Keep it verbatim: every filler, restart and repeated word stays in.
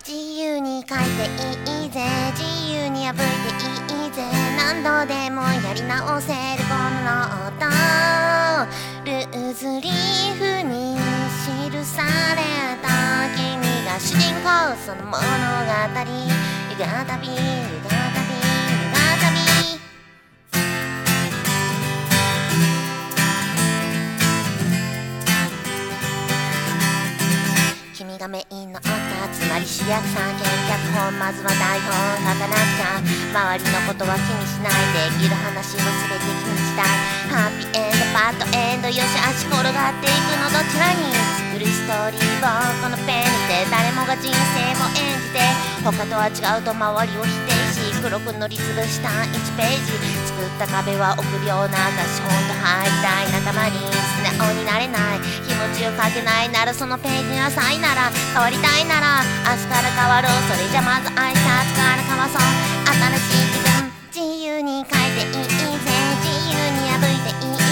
自由に書いていいぜ、自由に破いていいぜ、何度でもやり直せるこのノート、ルーズリーフに記された君が主人公、その物語、ゆがたびゆがたびゆがたび、君がメインのアクター、つまり主役さん見脚本、まずは台本書かなくちゃ、周りのことは気にしない、できる話を全て気にしたい、ハッピーエンドバッドエンド、よし足転がっていくのどちらに、作るストーリーをこのペンで誰もが人生を演じて、他とは違うと周りを否定し、黒く塗りつぶしたいちページ、作った壁は臆病な貸本と入りたい仲間に素直になれない、気持ちをかけないならそのページにはサインなら、変わりたいなら明日から変わろう、それじゃまず挨拶から交わそう、新しい気分、自由に書いていいぜ、自由に破いていい